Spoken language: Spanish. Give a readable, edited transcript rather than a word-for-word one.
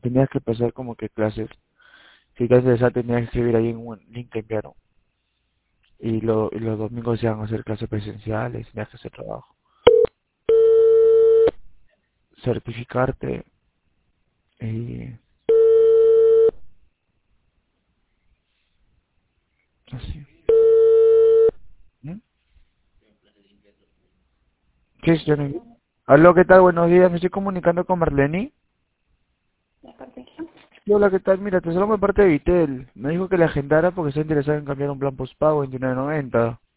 tenías que pasar como que clases. Si te interesaba, tenías que escribir ahí en un link que enviaron. Y los domingos se iban a hacer clases presenciales, tenías que hacer trabajo. Certificarte y así. ¿Mm? ¿Qué es, Johnny? Aló, ¿qué tal? Buenos días, me estoy comunicando con Marlene. ¿De parte de quién? Sí, hola, ¿qué tal? Mira, te salgo de parte de Vitel. Me dijo que le agendara porque está interesado en cambiar un plan postpago 29.90.